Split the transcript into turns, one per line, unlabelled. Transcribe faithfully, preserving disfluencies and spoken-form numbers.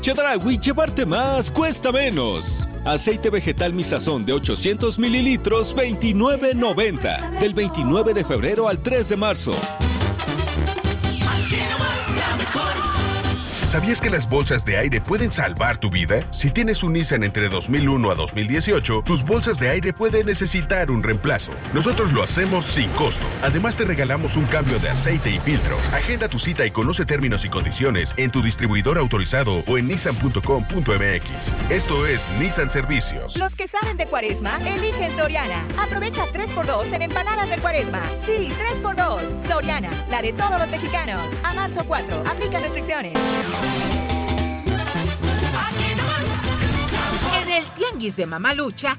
Chedraui, llevarte más cuesta menos. Aceite vegetal Mi Sazón de ochocientos mililitros, veintinueve noventa. Del veintinueve de febrero al tres de marzo.
¿Sabías que las bolsas de aire pueden salvar tu vida? Si tienes un Nissan entre dos mil uno a dos mil dieciocho, tus bolsas de aire pueden necesitar un reemplazo. Nosotros lo hacemos sin costo. Además, te regalamos un cambio de aceite y filtro. Agenda tu cita y conoce términos y condiciones en tu distribuidor autorizado o en nissan punto com punto m x. Esto es Nissan Servicios.
Los que saben de Cuaresma, eligen Soriana. Aprovecha tres por dos en empanadas de Cuaresma. Sí, tres por dos. Soriana, la de todos los mexicanos. A marzo cuatro, aplica restricciones.
En el Tianguis de Mamalucha,